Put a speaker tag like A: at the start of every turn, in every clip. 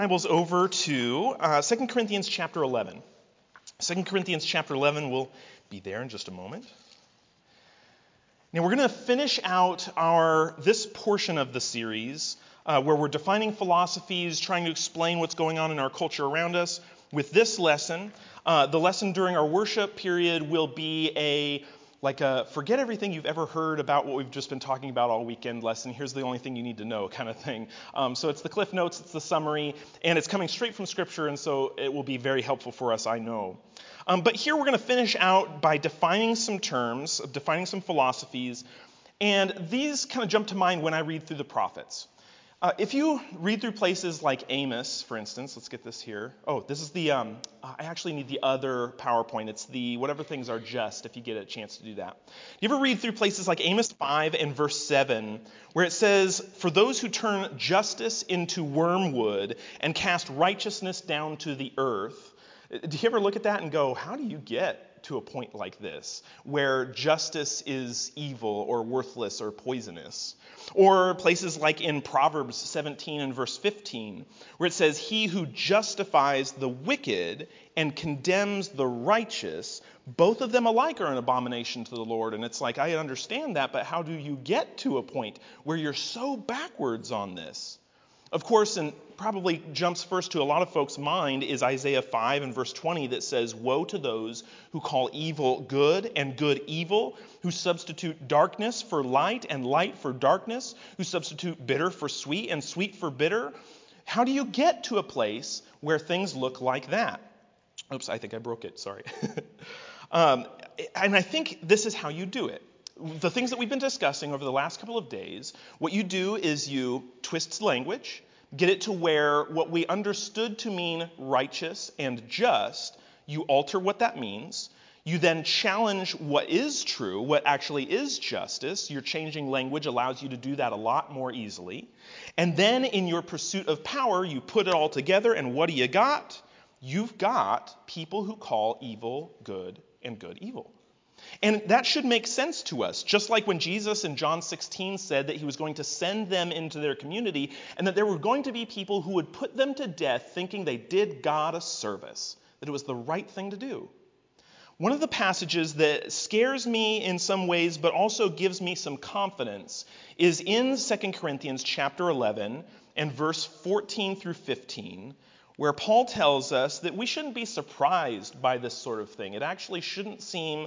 A: Bibles over to 2 Corinthians chapter 11. 2 Corinthians chapter 11 will be there in just a moment. Now we're going to finish out this portion of the series where we're defining philosophies, trying to explain what's going on in our culture around us with this lesson. The lesson during our worship period will be a forget everything you've ever heard about what we've just been talking about all weekend lesson. Here's the only thing you need to know kind of thing. So it's the Cliff Notes, it's the summary, and it's coming straight from Scripture, and so it will be very helpful for us, I know. But here we're going to finish out by defining some terms, defining some philosophies, and these kind of jump to mind when I read through the prophets. If you read through places like Amos, for instance, let's get this here. Oh, this is I actually need the other PowerPoint. It's the whatever things are just, if you get a chance to do that. You ever read through places like Amos 5 and verse 7, where it says, "For those who turn justice into wormwood and cast righteousness down to the earth." Do you ever look at that and go, how do you get to a point like this, where justice is evil or worthless or poisonous? Or places like in Proverbs 17 and verse 15, where it says, "He who justifies the wicked and condemns the righteous, both of them alike are an abomination to the Lord." And it's like, I understand that, but how do you get to a point where you're so backwards on this? Of course, and probably jumps first to a lot of folks' mind is Isaiah 5 and verse 20 that says, "Woe to those who call evil good and good evil, who substitute darkness for light and light for darkness, who substitute bitter for sweet and sweet for bitter." How do you get to a place where things look like that? Oops, I think I broke it, sorry. And I think this is how you do it. The things that we've been discussing over the last couple of days, what you do is you twist language, get it to where what we understood to mean righteous and just, you alter what that means. You then challenge what is true, what actually is justice. Your changing language allows you to do that a lot more easily. And then in your pursuit of power, you put it all together, and what do you got? You've got people who call evil good and good evil. And that should make sense to us, just like when Jesus in John 16 said that he was going to send them into their community and that there were going to be people who would put them to death thinking they did God a service, that it was the right thing to do. One of the passages that scares me in some ways but also gives me some confidence is in 2 Corinthians chapter 11 and verse 14 through 15, where Paul tells us that we shouldn't be surprised by this sort of thing. It actually shouldn't seem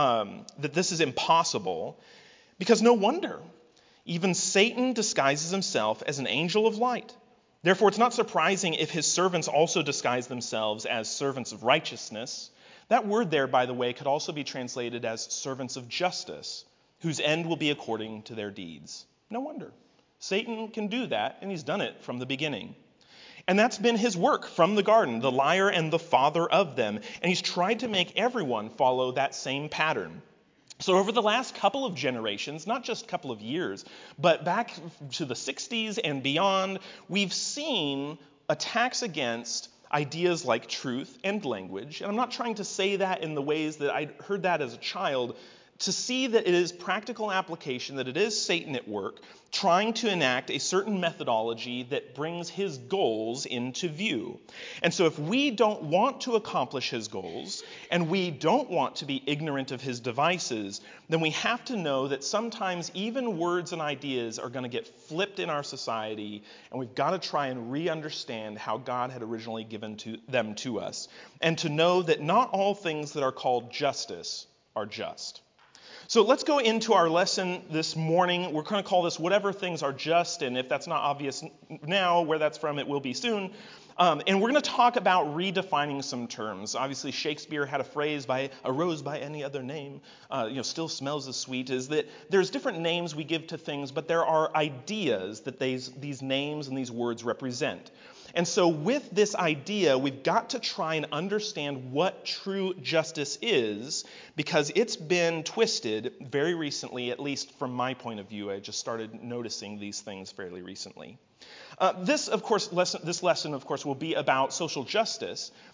A: that this is impossible, because no wonder. Even Satan disguises himself as an angel of light. Therefore, it's not surprising if his servants also disguise themselves as servants of righteousness. That word there, by the way, could also be translated as servants of justice, whose end will be according to their deeds. No wonder. Satan can do that, and he's done it from the beginning. And that's been his work from the garden, the liar and the father of them. And he's tried to make everyone follow that same pattern. So over the last couple of generations, not just a couple of years, but back to the 60s and beyond, we've seen attacks against ideas like truth and language. And I'm not trying to say that in the ways that I heard that as a child, to see that it is practical application, that it is Satan at work, trying to enact a certain methodology that brings his goals into view. And so if we don't want to accomplish his goals, and we don't want to be ignorant of his devices, then we have to know that sometimes even words and ideas are going to get flipped in our society, and we've got to try and re-understand how God had originally given them to us, and to know that not all things that are called justice are just. So let's go into our lesson this morning. We're going to call this Whatever Things Are Just, and if that's not obvious now, where that's from, it will be soon. And we're going to talk about redefining some terms. Obviously, Shakespeare had a phrase, by "a rose by any other name, still smells as sweet," is that there's different names we give to things, but there are ideas that these names and these words represent. And so with this idea, we've got to try and understand what true justice is, because it's been twisted very recently, at least from my point of view. I just started noticing these things fairly recently. This lesson, of course, will be about social justice.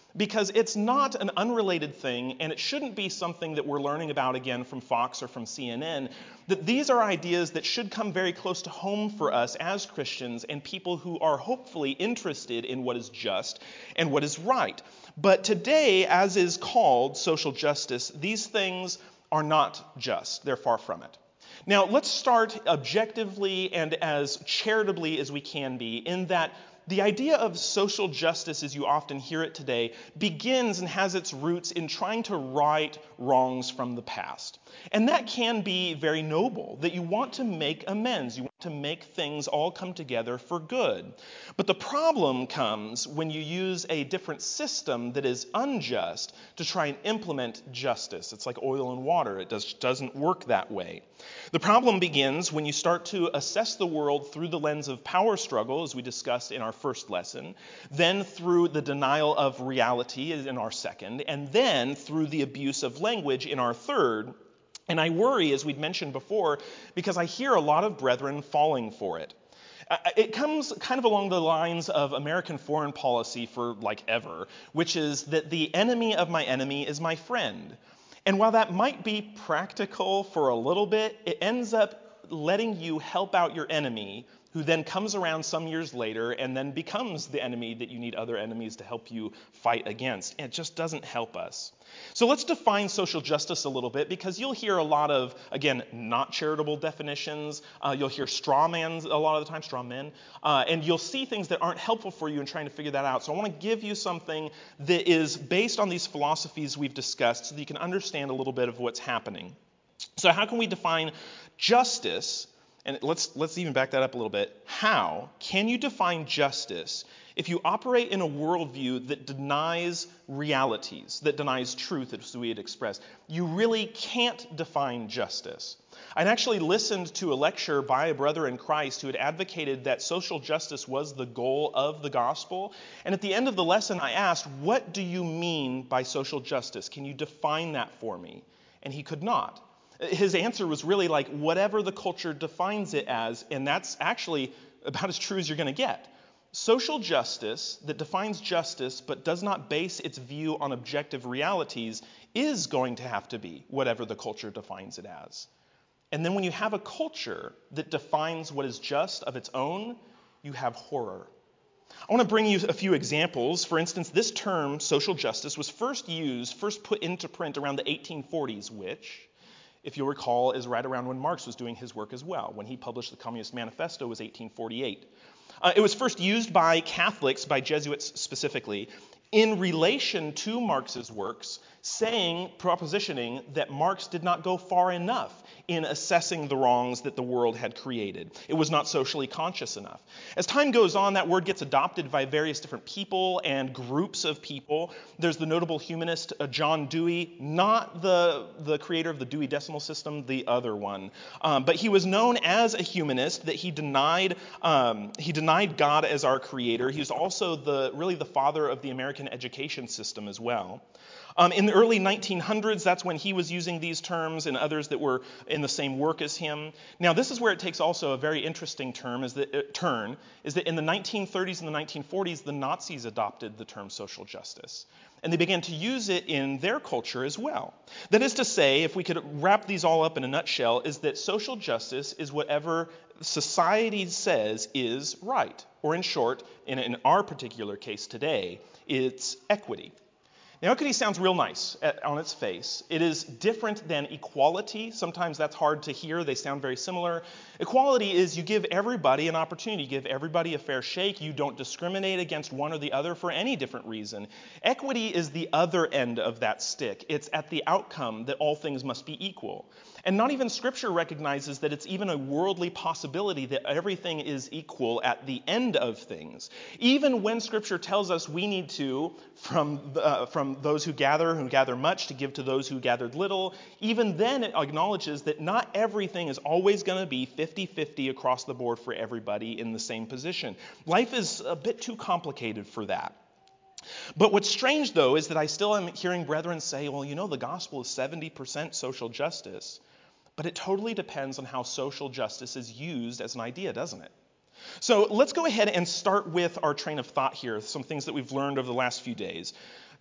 A: because it's not an unrelated thing, and it shouldn't be something that we're learning about again from Fox or from CNN, that these are ideas that should come very close to home for us as Christians and people who are hopefully interested in what is just and what is right. But today, as is called social justice, these things are not just. They're far from it. Now, let's start objectively and as charitably as we can be in that the idea of social justice, as you often hear it today, begins and has its roots in trying to right wrongs from the past. And that can be very noble, that you want to make amends. You want to make things all come together for good. But the problem comes when you use a different system that is unjust to try and implement justice. It's like oil and water. It doesn't work that way. The problem begins when you start to assess the world through the lens of power struggle, as we discussed in our first lesson, then through the denial of reality in our second, and then through the abuse of language in our third. And I worry, as we'd mentioned before, because I hear a lot of brethren falling for it. It comes kind of along the lines of American foreign policy for like ever, which is that the enemy of my enemy is my friend. And while that might be practical for a little bit, it ends up letting you help out your enemy, who then comes around some years later and then becomes the enemy that you need other enemies to help you fight against. And it just doesn't help us. So let's define social justice a little bit, because you'll hear a lot of, again, not charitable definitions. You'll hear straw men a lot of the time, and you'll see things that aren't helpful for you in trying to figure that out. So I want to give you something that is based on these philosophies we've discussed so that you can understand a little bit of what's happening. So how can we define justice? And let's even back that up a little bit. How can you define justice if you operate in a worldview that denies realities, that denies truth, as we had expressed? You really can't define justice. I'd actually listened to a lecture by a brother in Christ who had advocated that social justice was the goal of the gospel. And at the end of the lesson, I asked, what do you mean by social justice? Can you define that for me? And he could not. His answer was really like whatever the culture defines it as, and that's actually about as true as you're going to get. Social justice that defines justice but does not base its view on objective realities is going to have to be whatever the culture defines it as. And then when you have a culture that defines what is just of its own, you have horror. I want to bring you a few examples. For instance, this term, social justice, was first put into print around the 1840s, which, if you'll recall, is right around when Marx was doing his work as well. When he published the Communist Manifesto was 1848. It was first used by Catholics, by Jesuits specifically, in relation to Marx's works, propositioning that Marx did not go far enough in assessing the wrongs that the world had created. It was not socially conscious enough. As time goes on, that word gets adopted by various different people and groups of people. There's the notable humanist John Dewey, not the creator of the Dewey Decimal System, the other one. But he was known as a humanist, that he denied God as our creator. He was also really the father of the American education system as well. In the early 1900s, that's when he was using these terms and others that were in the same work as him. Now, this is where it takes also a very interesting turn, is that in the 1930s and the 1940s, the Nazis adopted the term social justice. And they began to use it in their culture as well. That is to say, if we could wrap these all up in a nutshell, is that social justice is whatever society says is right. Or in short, in our particular case today, it's equity. Now, equity sounds real nice on its face. It is different than equality. Sometimes that's hard to hear. They sound very similar. Equality is you give everybody an opportunity. You give everybody a fair shake. You don't discriminate against one or the other for any different reason. Equity is the other end of that stick. It's at the outcome that all things must be equal. And not even Scripture recognizes that it's even a worldly possibility that everything is equal at the end of things. Even when Scripture tells us we need to, from those who gather much, to give to those who gathered little, even then it acknowledges that not everything is always going to be 50-50 across the board for everybody in the same position. Life is a bit too complicated for that. But what's strange, though, is that I still am hearing brethren say, well, the gospel is 70% social justice. But it totally depends on how social justice is used as an idea, doesn't it? So let's go ahead and start with our train of thought here, some things that we've learned over the last few days.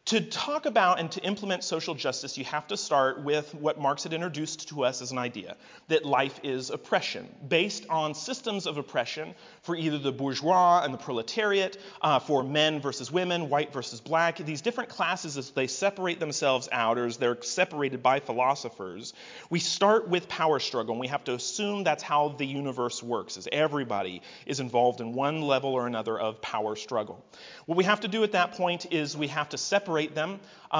A: To talk about and to implement social justice, you have to start with what Marx had introduced to us as an idea, that life is oppression, based on systems of oppression for either the bourgeois and the proletariat, for men versus women, white versus black, these different classes as they separate themselves out, or as they're separated by philosophers. We start with power struggle, and we have to assume that's how the universe works, is everybody is involved in one level or another of power struggle. What we have to do at that point is we have to separate them.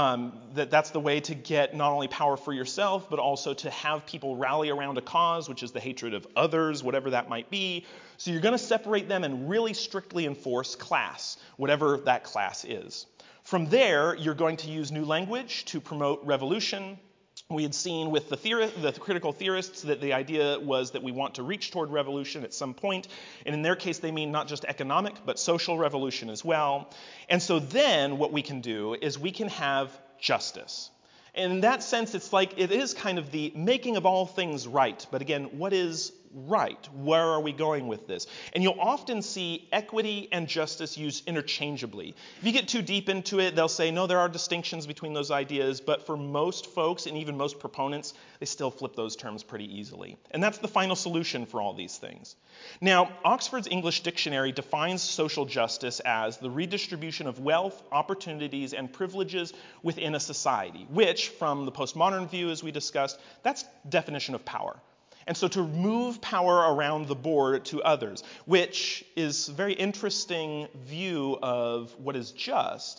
A: That's the way to get not only power for yourself, but also to have people rally around a cause, which is the hatred of others, whatever that might be. So you're going to separate them and really strictly enforce class, whatever that class is. From there, you're going to use new language to promote revolution. We had seen with the critical theorists that the idea was that we want to reach toward revolution at some point, and in their case they mean not just economic but social revolution as well. And so then what we can do is we can have justice. And in that sense, it's like it is kind of the making of all things right. But again, what is right? Where are we going with this? And you'll often see equity and justice used interchangeably. If you get too deep into it, they'll say, no, there are distinctions between those ideas. But for most folks, and even most proponents, they still flip those terms pretty easily. And that's the final solution for all these things. Now, Oxford's English Dictionary defines social justice as the redistribution of wealth, opportunities, and privileges within a society, which, from the postmodern view, as we discussed, that's definition of power. And so to move power around the board to others, which is a very interesting view of what is just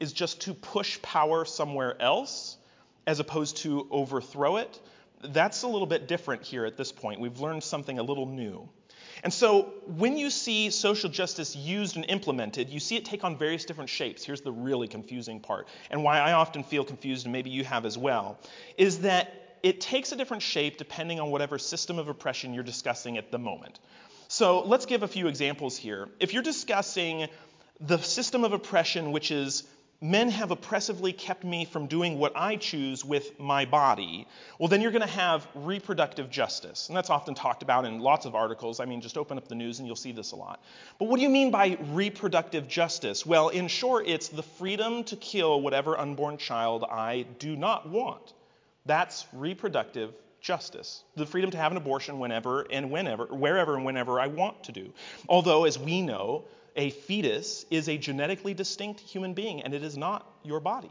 A: to push power somewhere else as opposed to overthrow it. That's a little bit different here at this point. We've learned something a little new. And so when you see social justice used and implemented, you see it take on various different shapes. Here's the really confusing part, and why I often feel confused, and maybe you have as well, is that it takes a different shape depending on whatever system of oppression you're discussing at the moment. So let's give a few examples here. If you're discussing the system of oppression, which is men have oppressively kept me from doing what I choose with my body, well, then you're going to have reproductive justice. And that's often talked about in lots of articles. I mean, just open up the news and you'll see this a lot. But what do you mean by reproductive justice? Well, in short, it's the freedom to kill whatever unborn child I do not want. That's reproductive justice. The freedom to have an abortion wherever and whenever I want to do. Although, as we know, a fetus is a genetically distinct human being, and it is not your body.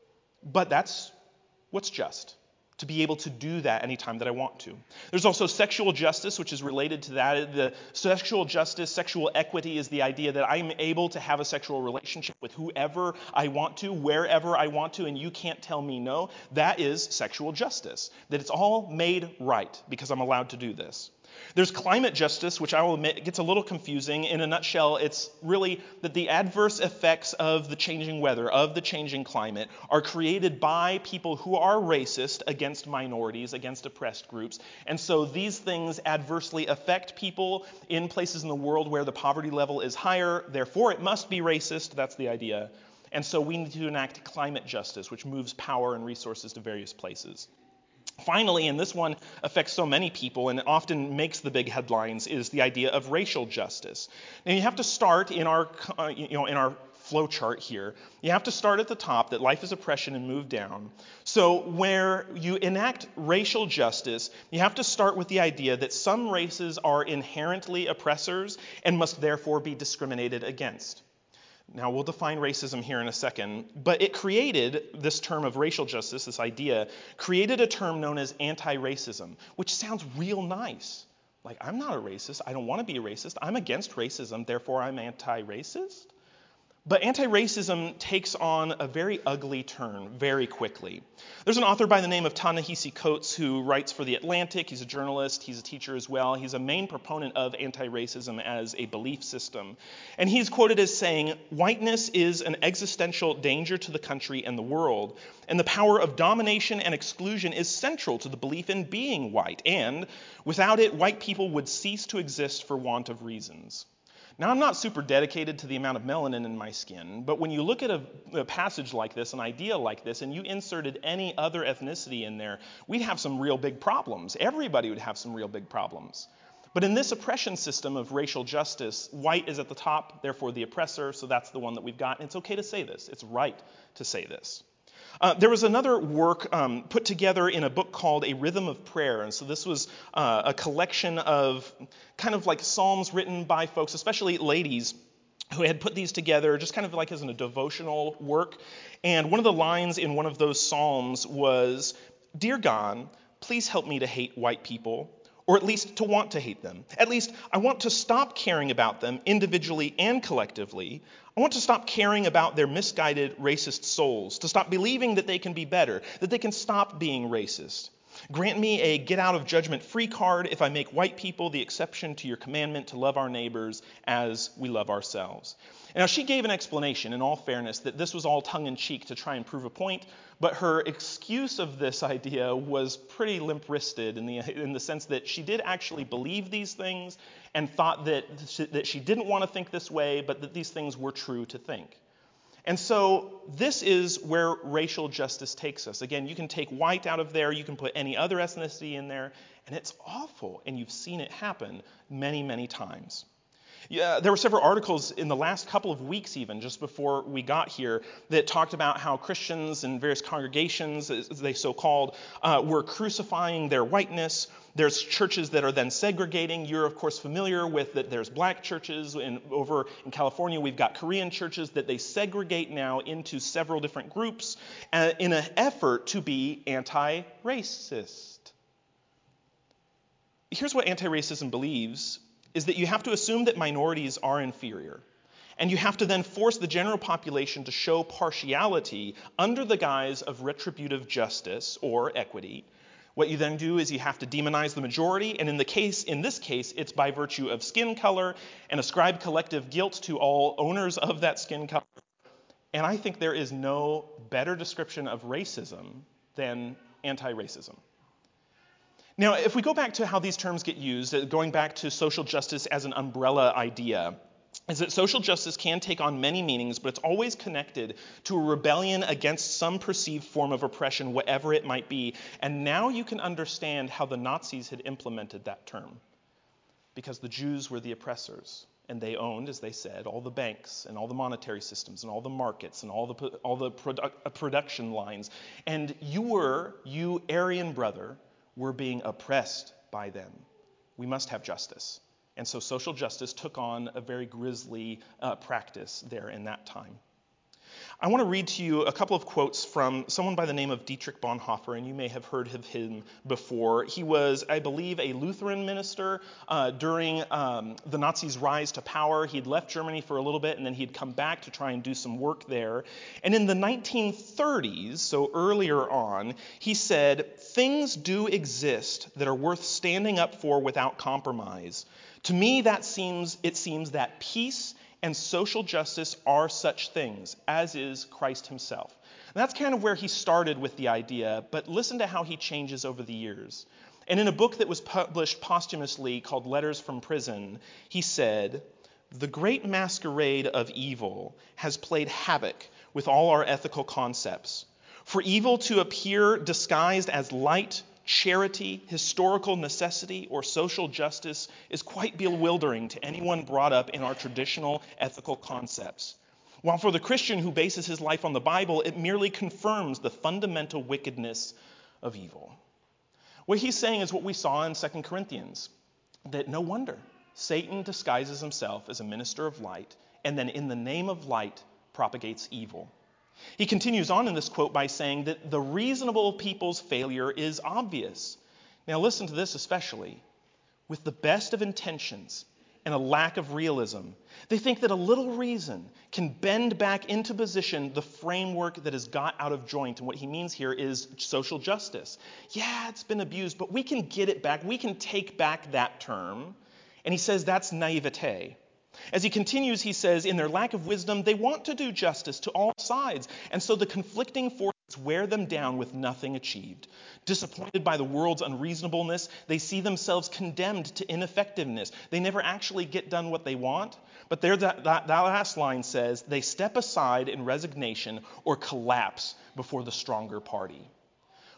A: But that's what's just, to be able to do that anytime that I want to. There's also sexual justice, which is related to that. The sexual justice, sexual equity is the idea that I'm able to have a sexual relationship with whoever I want to, wherever I want to, and you can't tell me no. That is sexual justice, that it's all made right because I'm allowed to do this. There's climate justice, which I will admit gets a little confusing. In a nutshell, it's really that the adverse effects of the changing weather, of the changing climate, are created by people who are racist against minorities, against oppressed groups. And so these things adversely affect people in places in the world where the poverty level is higher. Therefore, it must be racist. That's the idea. And so we need to enact climate justice, which moves power and resources to various places. Finally, and this one affects so many people and often makes the big headlines, is the idea of racial justice. Now, you have to start in our flow chart here. You have to start at the top, that life is oppression, and move down. So where you enact racial justice, you have to start with the idea that some races are inherently oppressors and must therefore be discriminated against. Now, we'll define racism here in a second, but it created this term of racial justice, this idea, created a term known as anti-racism, which sounds real nice. Like, I'm not a racist. I don't want to be a racist. I'm against racism, therefore I'm anti-racist. But anti-racism takes on a very ugly turn very quickly. There's an author by the name of Ta-Nehisi Coates who writes for The Atlantic. He's a journalist. He's a teacher as well. He's a main proponent of anti-racism as a belief system. And he's quoted as saying, "Whiteness is an existential danger to the country and the world, and the power of domination and exclusion is central to the belief in being white, and without it, white people would cease to exist for want of reasons." Now, I'm not super dedicated to the amount of melanin in my skin, but when you look at a passage like this, an idea like this, and you inserted any other ethnicity in there, we'd have some real big problems. Everybody would have some real big problems. But in this oppression system of racial justice, white is at the top, therefore the oppressor, so that's the one that we've got. And it's okay to say this. It's right to say this. There was another work put together in a book called A Rhythm of Prayer. And so this was a collection of kind of like psalms written by folks, especially ladies, who had put these together just kind of like as in a devotional work. And one of the lines in one of those psalms was, "Dear God, please help me to hate white people, or at least to want to hate them. At least I want to stop caring about them individually and collectively. I want to stop caring about their misguided racist souls, to stop believing that they can be better, that they can stop being racist. Grant me a get-out-of-judgment-free card if I make white people the exception to your commandment to love our neighbors as we love ourselves." Now, she gave an explanation, in all fairness, that this was all tongue-in-cheek to try and prove a point, but her excuse of this idea was pretty limp-wristed in the sense that she did actually believe these things and thought that she didn't want to think this way, but that these things were true to think. And so this is where racial justice takes us. Again, you can take white out of there, you can put any other ethnicity in there, and it's awful, and you've seen it happen many, many times. Yeah, there were several articles in the last couple of weeks even, just before we got here, that talked about how Christians and various congregations, as they so-called, were crucifying their whiteness. There's churches that are then segregating. You're, of course, familiar with that there's black churches. Over in California, we've got Korean churches that they segregate now into several different groups in an effort to be anti-racist. Here's what anti-racism believes, is that you have to assume that minorities are inferior. And you have to then force the general population to show partiality under the guise of retributive justice or equity. What you then do is you have to demonize the majority, and in this case, it's by virtue of skin color, and ascribe collective guilt to all owners of that skin color. And I think there is no better description of racism than anti-racism. Now, if we go back to how these terms get used, going back to social justice as an umbrella idea, is that social justice can take on many meanings, but it's always connected to a rebellion against some perceived form of oppression, whatever it might be. And now you can understand how the Nazis had implemented that term. Because the Jews were the oppressors, and they owned, as they said, all the banks and all the monetary systems and all the markets and all the production lines. And you Aryan brother, were being oppressed by them. We must have justice. And so social justice took on a very grisly practice there in that time. I want to read to you a couple of quotes from someone by the name of Dietrich Bonhoeffer, and you may have heard of him before. He was, I believe, a Lutheran minister during the Nazis' rise to power. He'd left Germany for a little bit, and then he'd come back to try and do some work there. And in the 1930s, so earlier on, he said, "Things do exist that are worth standing up for without compromise. To me, it seems that peace and social justice are such things, as is Christ himself." And that's kind of where he started with the idea, but listen to how he changes over the years. And in a book that was published posthumously called Letters from Prison, he said, "The great masquerade of evil has played havoc with all our ethical concepts. For evil to appear disguised as light, charity, historical necessity, or social justice is quite bewildering to anyone brought up in our traditional ethical concepts. While for the Christian who bases his life on the Bible, it merely confirms the fundamental wickedness of evil." What he's saying is what we saw in 2 Corinthians, that no wonder Satan disguises himself as a minister of light, and then in the name of light propagates evil. He continues on in this quote by saying that the reasonable people's failure is obvious. Now listen to this especially. With the best of intentions and a lack of realism, they think that a little reason can bend back into position the framework that has got out of joint. And what he means here is social justice. Yeah, it's been abused, but we can get it back. We can take back that term. And he says that's naivete. As he continues, he says, in their lack of wisdom, they want to do justice to all sides, and so the conflicting forces wear them down with nothing achieved. Disappointed by the world's unreasonableness, they see themselves condemned to ineffectiveness. They never actually get done what they want, but there that last line says, they step aside in resignation or collapse before the stronger party.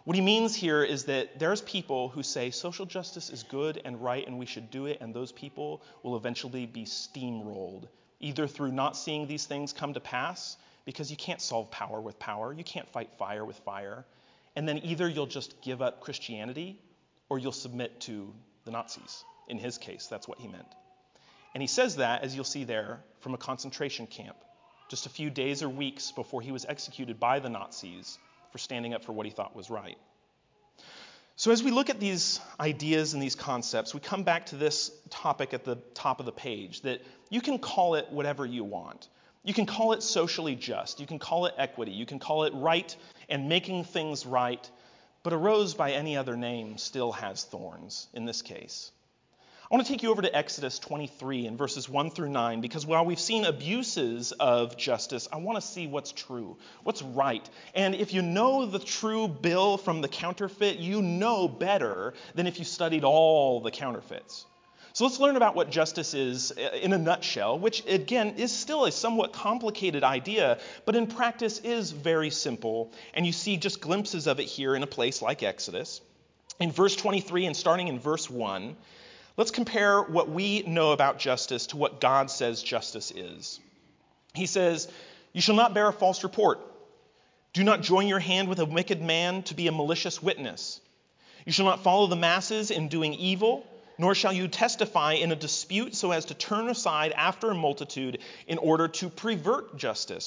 A: What he means here is that there's people who say social justice is good and right and we should do it, and those people will eventually be steamrolled, either through not seeing these things come to pass, because you can't solve power with power, you can't fight fire with fire, and then either you'll just give up Christianity or you'll submit to the Nazis. In his case, that's what he meant. And he says that, as you'll see there, from a concentration camp, just a few days or weeks before he was executed by the Nazis for standing up for what he thought was right. So as we look at these ideas and these concepts, we come back to this topic at the top of the page, that you can call it whatever you want. You can call it socially just. You can call it equity. You can call it right and making things right. But a rose by any other name still has thorns in this case. I want to take you over to Exodus 23 and verses 1 through 9, because while we've seen abuses of justice, I want to see what's true, what's right. And if you know the true bill from the counterfeit, you know better than if you studied all the counterfeits. So let's learn about what justice is in a nutshell, which again is still a somewhat complicated idea, but in practice is very simple. And you see just glimpses of it here in a place like Exodus. In verse 23 and starting in verse 1, let's compare what we know about justice to what God says justice is. He says, "You shall not bear a false report. Do not join your hand with a wicked man to be a malicious witness. You shall not follow the masses in doing evil, nor shall you testify in a dispute so as to turn aside after a multitude in order to pervert justice.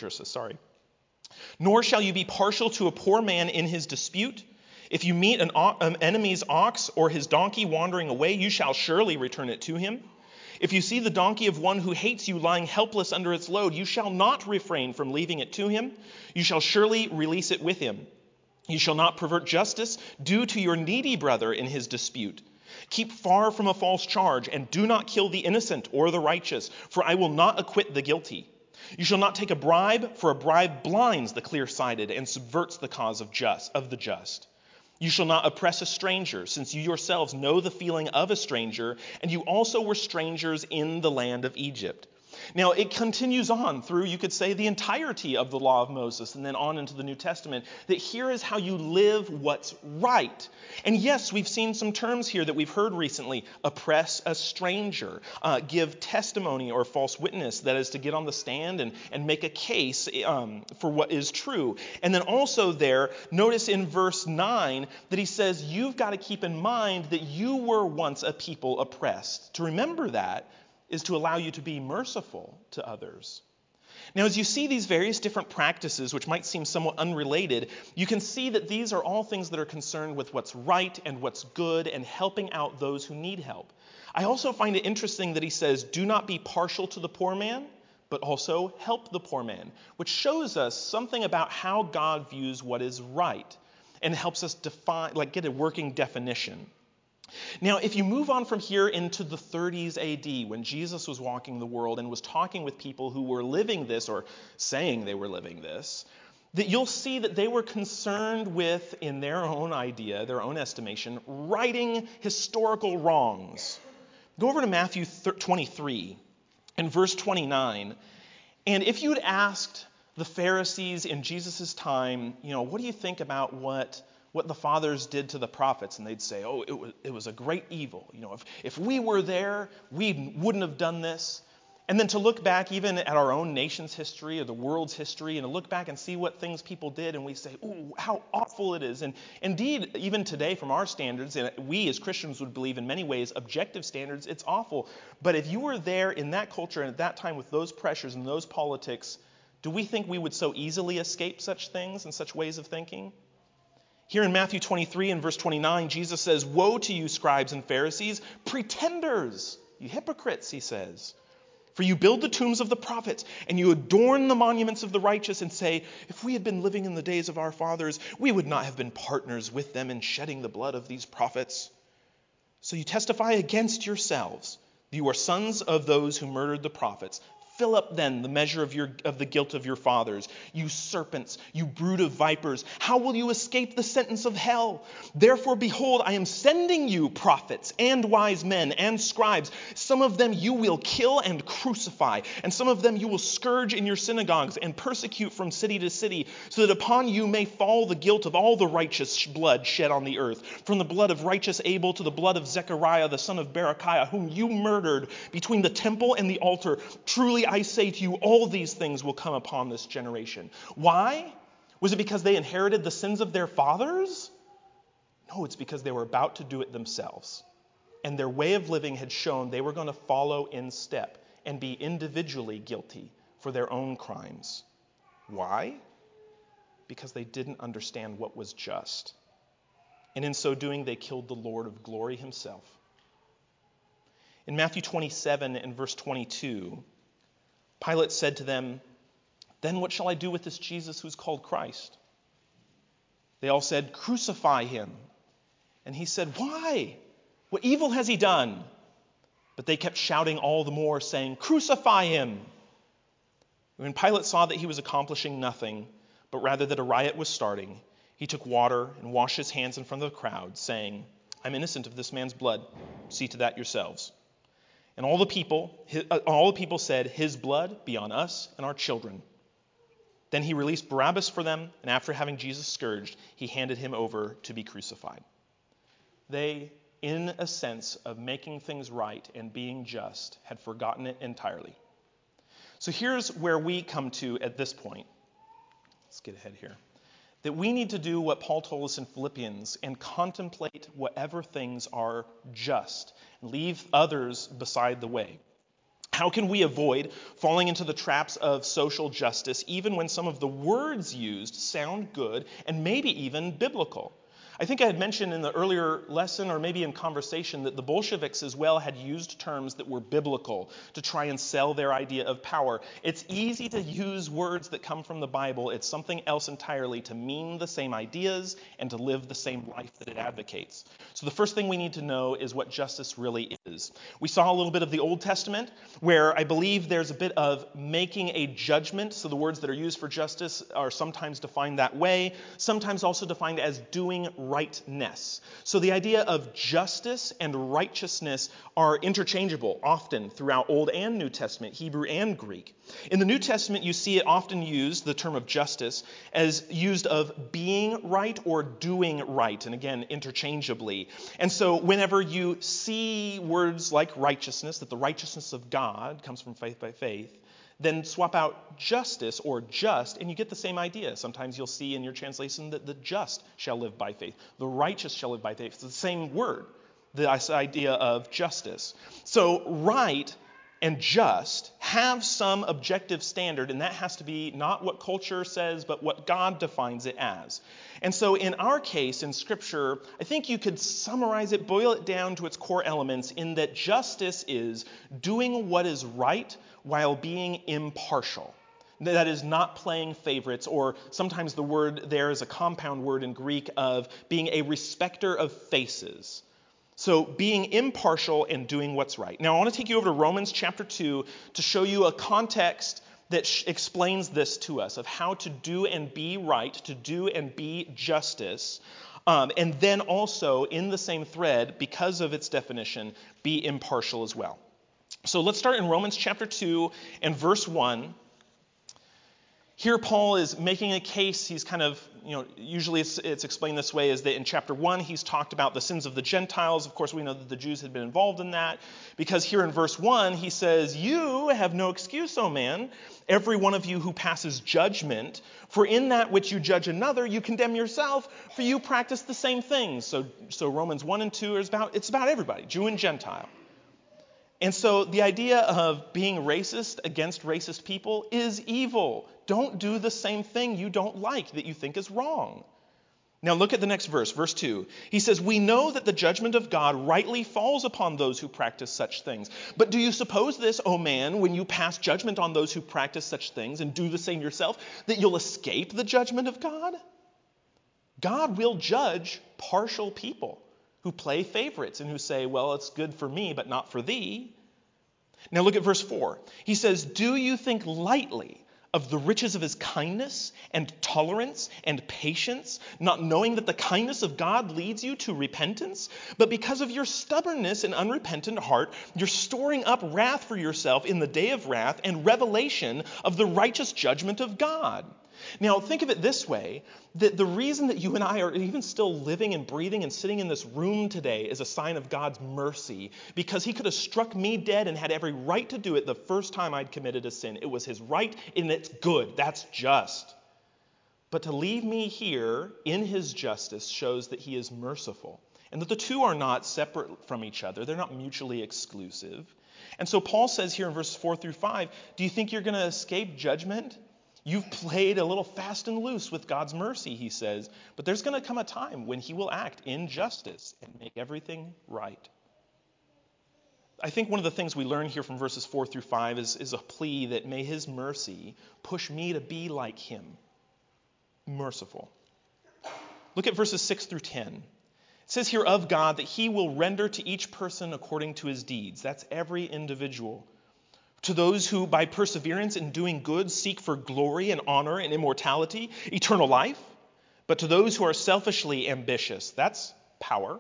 A: Nor shall you be partial to a poor man in his dispute. If you meet an enemy's ox or his donkey wandering away, you shall surely return it to him. If you see the donkey of one who hates you lying helpless under its load, you shall not refrain from leaving it to him. You shall surely release it with him. You shall not pervert justice due to your needy brother in his dispute. Keep far from a false charge, and do not kill the innocent or the righteous, for I will not acquit the guilty. You shall not take a bribe, for a bribe blinds the clear-sighted and subverts the cause of the just. You shall not oppress a stranger, since you yourselves know the feeling of a stranger, and you also were strangers in the land of Egypt." Now, it continues on through, you could say, the entirety of the law of Moses, and then on into the New Testament, that here is how you live what's right. And yes, we've seen some terms here that we've heard recently: oppress a stranger, give testimony or false witness, that is to get on the stand and make a case for what is true. And then also there, notice in verse 9 that he says, you've got to keep in mind that you were once a people oppressed. To remember that is to allow you to be merciful to others. Now, as you see these various different practices, which might seem somewhat unrelated, you can see that these are all things that are concerned with what's right and what's good and helping out those who need help. I also find it interesting that he says, do not be partial to the poor man, but also help the poor man, which shows us something about how God views what is right and helps us get a working definition. Now, if you move on from here into the 30s AD, when Jesus was walking the world and was talking with people who were living this or saying they were living this, that you'll see that they were concerned with, in their own idea, their own estimation, righting historical wrongs. Go over to Matthew 23 and verse 29. And if you'd asked the Pharisees in Jesus' time, what do you think about what the fathers did to the prophets? And they'd say, it was a great evil. If we were there, we wouldn't have done this. And then to look back even at our own nation's history or the world's history, and to look back and see what things people did, and we say, how awful it is. And indeed, even today from our standards, and we as Christians would believe in many ways, objective standards, it's awful. But if you were there in that culture and at that time with those pressures and those politics, do we think we would so easily escape such things and such ways of thinking? Here in Matthew 23 and verse 29, Jesus says, "Woe to you, scribes and Pharisees, pretenders, you hypocrites," he says. "For you build the tombs of the prophets, and you adorn the monuments of the righteous, and say, if we had been living in the days of our fathers, we would not have been partners with them in shedding the blood of these prophets. So you testify against yourselves that you are sons of those who murdered the prophets. Fill up then the measure of the guilt of your fathers. You serpents, you brood of vipers, how will you escape the sentence of hell? Therefore, behold, I am sending you prophets and wise men and scribes. Some of them you will kill and crucify, and some of them you will scourge in your synagogues and persecute from city to city, so that upon you may fall the guilt of all the righteous blood shed on the earth, from the blood of righteous Abel to the blood of Zechariah the son of Berechiah, whom you murdered between the temple and the altar. Truly I say to you, all these things will come upon this generation. Why? Was it because they inherited the sins of their fathers? No, it's because they were about to do it themselves. And their way of living had shown they were going to follow in step and be individually guilty for their own crimes. Why? Because they didn't understand what was just. And in so doing, they killed the Lord of glory himself. In Matthew 27 and verse 22, Pilate said to them, "Then what shall I do with this Jesus who's called Christ?" They all said, "Crucify him." And he said, "Why? What evil has he done?" But they kept shouting all the more, saying, "Crucify him." When Pilate saw that he was accomplishing nothing, but rather that a riot was starting, he took water and washed his hands in front of the crowd, saying, "I'm innocent of this man's blood. See to that yourselves." And all the people said, "His blood be on us and our children." Then he released Barabbas for them, and after having Jesus scourged, he handed him over to be crucified. They, in a sense of making things right and being just, had forgotten it entirely. So here's where we come to at this point. Let's get ahead here. That we need to do what Paul told us in Philippians and contemplate whatever things are just. Leave others beside the way. How can we avoid falling into the traps of social justice even when some of the words used sound good and maybe even biblical? I think I had mentioned in the earlier lesson or maybe in conversation that the Bolsheviks as well had used terms that were biblical to try and sell their idea of power. It's easy to use words that come from the Bible. It's something else entirely to mean the same ideas and to live the same life that it advocates. So the first thing we need to know is what justice really is. We saw a little bit of the Old Testament where I believe there's a bit of making a judgment. So the words that are used for justice are sometimes defined that way, sometimes also defined as doing rightness. So the idea of justice and righteousness are interchangeable often throughout Old and New Testament, Hebrew and Greek. In the New Testament, you see it often used, the term of justice, as used of being right or doing right, and again, interchangeably. And so whenever you see words like righteousness, that the righteousness of God comes from faith by faith, then swap out justice or just, and you get the same idea. Sometimes you'll see in your translation that the just shall live by faith. The righteous shall live by faith. It's the same word, this idea of justice. So right and just have some objective standard, and that has to be not what culture says, but what God defines it as. And so in our case, in Scripture, I think you could summarize it, boil it down to its core elements in that justice is doing what is right while being impartial. That is not playing favorites, or sometimes the word there is a compound word in Greek of being a respecter of faces. So being impartial and doing what's right. Now I want to take you over to Romans chapter 2 to show you a context that explains this to us, of how to do and be right, to do and be justice, and then also in the same thread, because of its definition, be impartial as well. So let's start in Romans chapter 2 and verse 1. Here Paul is making a case. He's kind of, usually it's explained this way, is that in chapter 1 he's talked about the sins of the Gentiles. Of course, we know that the Jews had been involved in that, because here in verse 1 he says, "You have no excuse, O man, every one of you who passes judgment, for in that which you judge another, you condemn yourself, for you practice the same things." So Romans 1 and 2 it's about everybody, Jew and Gentile. And so the idea of being racist against racist people is evil. Don't do the same thing you don't like, that you think is wrong. Now look at the next verse, verse 2. He says, "We know that the judgment of God rightly falls upon those who practice such things. But do you suppose this, O man, when you pass judgment on those who practice such things and do the same yourself, that you'll escape the judgment of God? God will judge partial people who play favorites and who say, well, it's good for me, but not for thee. Now look at verse 4. He says, "Do you think lightly of the riches of his kindness and tolerance and patience, not knowing that the kindness of God leads you to repentance? But because of your stubbornness and unrepentant heart, you're storing up wrath for yourself in the day of wrath and revelation of the righteous judgment of God." Now, think of it this way, that the reason that you and I are even still living and breathing and sitting in this room today is a sign of God's mercy, because he could have struck me dead and had every right to do it the first time I'd committed a sin. It was his right, and it's good. That's just. But to leave me here in his justice shows that he is merciful, and that the two are not separate from each other. They're not mutually exclusive. And so Paul says here in verses 4 through 5, do you think you're going to escape judgment? You've played a little fast and loose with God's mercy, he says, but there's going to come a time when he will act in justice and make everything right. I think one of the things we learn here from verses 4 through 5 is a plea that may his mercy push me to be like him, merciful. Look at verses 6 through 10. It says here of God that he will render to each person according to his deeds. That's every individual. To those who, by perseverance in doing good, seek for glory and honor and immortality, eternal life. But to those who are selfishly ambitious, that's power,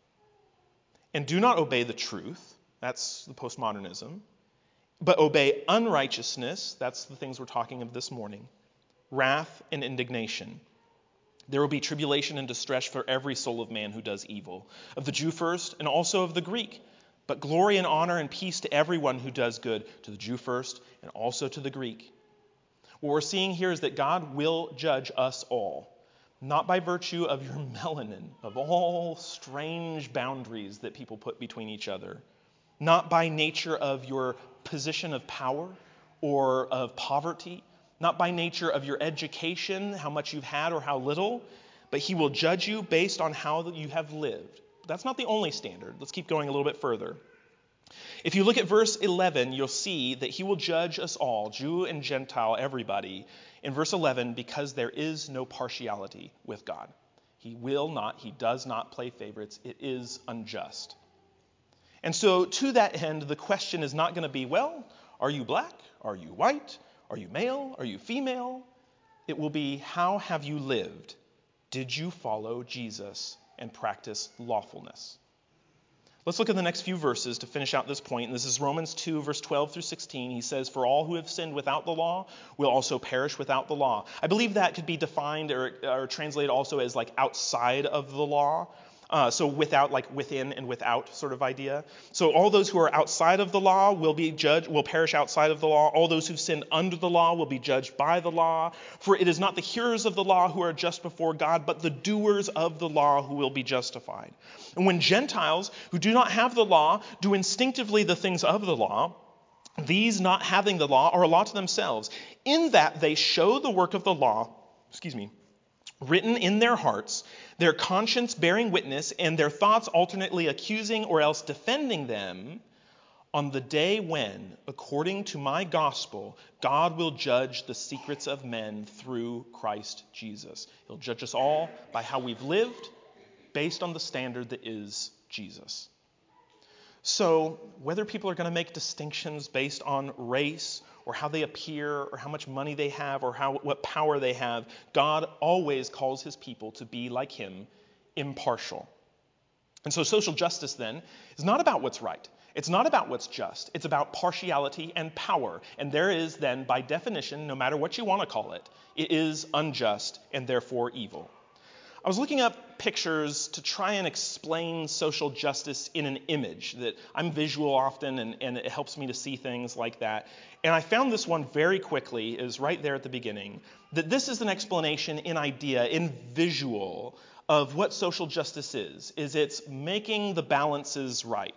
A: and do not obey the truth, that's the postmodernism, but obey unrighteousness, that's the things we're talking of this morning, wrath and indignation. There will be tribulation and distress for every soul of man who does evil, of the Jew first and also of the Greek. But glory and honor and peace to everyone who does good, to the Jew first and also to the Greek. What we're seeing here is that God will judge us all, not by virtue of your melanin, of all strange boundaries that people put between each other, not by nature of your position of power or of poverty, not by nature of your education, how much you've had or how little, but he will judge you based on how you have lived. That's not the only standard. Let's keep going a little bit further. If you look at verse 11, you'll see that he will judge us all, Jew and Gentile, everybody, in verse 11, because there is no partiality with God. He does not play favorites. It is unjust. And so to that end, the question is not going to be, well, are you black? Are you white? Are you male? Are you female? It will be, how have you lived? Did you follow Jesus and practice lawfulness? Let's look at the next few verses to finish out this point. And this is Romans 2, verse 12 through 16. He says, "For all who have sinned without the law will also perish without the law." I believe that could be defined or translated also as like outside of the law. So without, like within and without sort of idea. So all those who are outside of the law will perish outside of the law. All those who've sinned under the law will be judged by the law. For it is not the hearers of the law who are just before God, but the doers of the law who will be justified. And when Gentiles who do not have the law do instinctively the things of the law, these not having the law are a law to themselves, in that they show the work of the law, written in their hearts, their conscience bearing witness, and their thoughts alternately accusing or else defending them, on the day when, according to my gospel, God will judge the secrets of men through Christ Jesus. He'll judge us all by how we've lived, based on the standard that is Jesus. So whether people are going to make distinctions based on race or how they appear or how much money they have or what power they have, God always calls his people to be like him, impartial. And so social justice then is not about what's right. It's not about what's just. It's about partiality and power. And there is then, by definition, no matter what you want to call it, it is unjust and therefore evil. I was looking up pictures to try and explain social justice in an image. That I'm visual often, and it helps me to see things like that. And I found this one very quickly, is right there at the beginning, that this is an explanation in idea, in visual, of what social justice is it's making the balances right.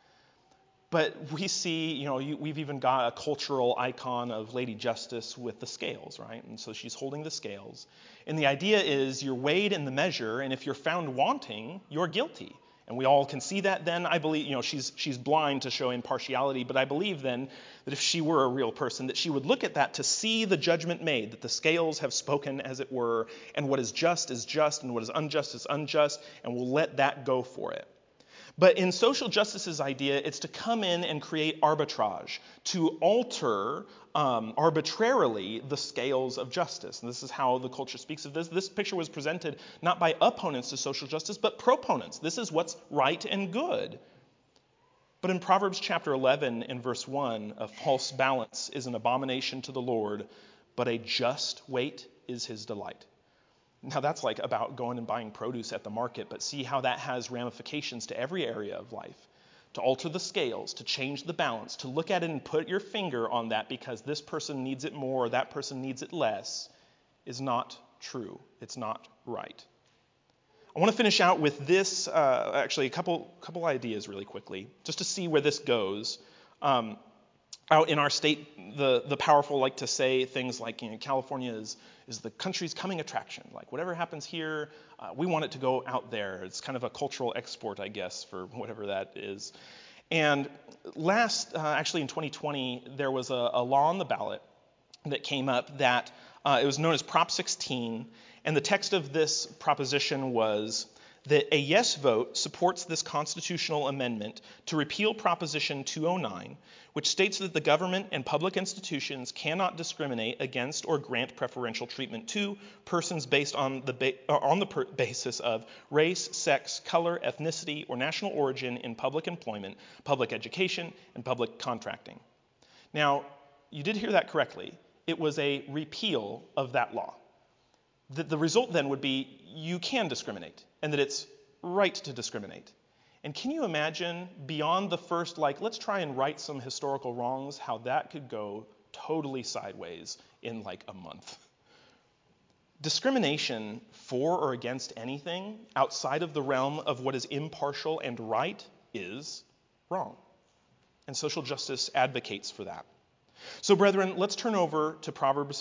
A: But we see, we've even got a cultural icon of Lady Justice with the scales, right? And so she's holding the scales. And the idea is you're weighed in the measure, and if you're found wanting, you're guilty. And we all can see that then. I believe, she's blind to show impartiality, but I believe then that if she were a real person, that she would look at that to see the judgment made, that the scales have spoken, as it were, and what is just, and what is unjust, and will let that go for it. But in social justice's idea, it's to come in and create arbitrage, to alter arbitrarily the scales of justice. And this is how the culture speaks of this. This picture was presented not by opponents to social justice, but proponents. This is what's right and good. But in Proverbs chapter 11 and verse 1, a false balance is an abomination to the Lord, but a just weight is his delight. Now that's like about going and buying produce at the market, but see how that has ramifications to every area of life. To alter the scales, to change the balance, to look at it and put your finger on that because this person needs it more or that person needs it less is not true. It's not right. I want to finish out with this, actually a couple ideas really quickly, just to see where this goes. Out in our state, the powerful like to say things like, California is the country's coming attraction. Like whatever happens here, we want it to go out there. It's kind of a cultural export, I guess, for whatever that is. And actually in 2020, there was a law on the ballot that came up that it was known as Prop 16. And the text of this proposition was that a yes vote supports this constitutional amendment to repeal Proposition 209, which states that the government and public institutions cannot discriminate against or grant preferential treatment to persons based on the basis of race, sex, color, ethnicity, or national origin in public employment, public education, and public contracting. Now, you did hear that correctly. It was a repeal of that law. The result then would be you can discriminate, and that it's right to discriminate. And can you imagine beyond the first, let's try and right some historical wrongs, how that could go totally sideways in a month? Discrimination for or against anything outside of the realm of what is impartial and right is wrong. And social justice advocates for that. So, brethren, let's turn over to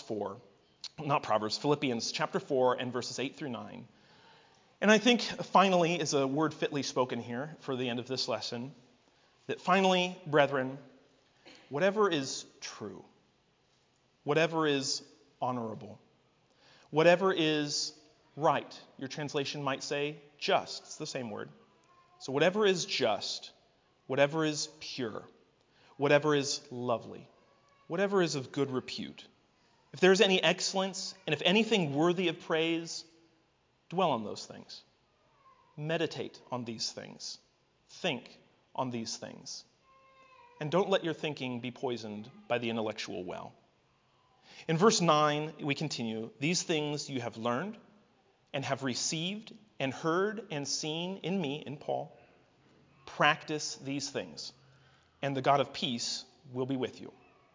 A: Philippians chapter 4 and verses 8 through 9. And I think finally is a word fitly spoken here for the end of this lesson, that finally, brethren, whatever is true, whatever is honorable, whatever is right, your translation might say just, it's the same word. So whatever is just, whatever is pure, whatever is lovely, whatever is of good repute, if there is any excellence, and if anything worthy of praise, dwell on those things. Meditate on these things. Think on these things. And don't let your thinking be poisoned by the intellectual well. In verse 9, we continue, these things you have learned and have received and heard and seen in me, in Paul. Practice these things, and the God of peace will be with you.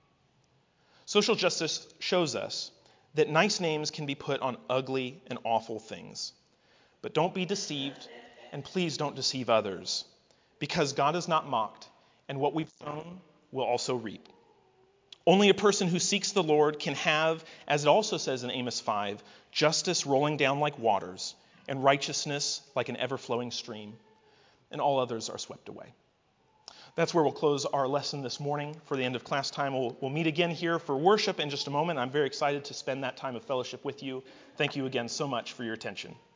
A: Social justice shows us that nice names can be put on ugly and awful things. But don't be deceived, and please don't deceive others, because God is not mocked, and what we've sown will also reap. Only a person who seeks the Lord can have, as it also says in Amos 5, justice rolling down like waters, and righteousness like an ever-flowing stream, and all others are swept away. That's where we'll close our lesson this morning for the end of class time. We'll meet again here for worship in just a moment. I'm very excited to spend that time of fellowship with you. Thank you again so much for your attention.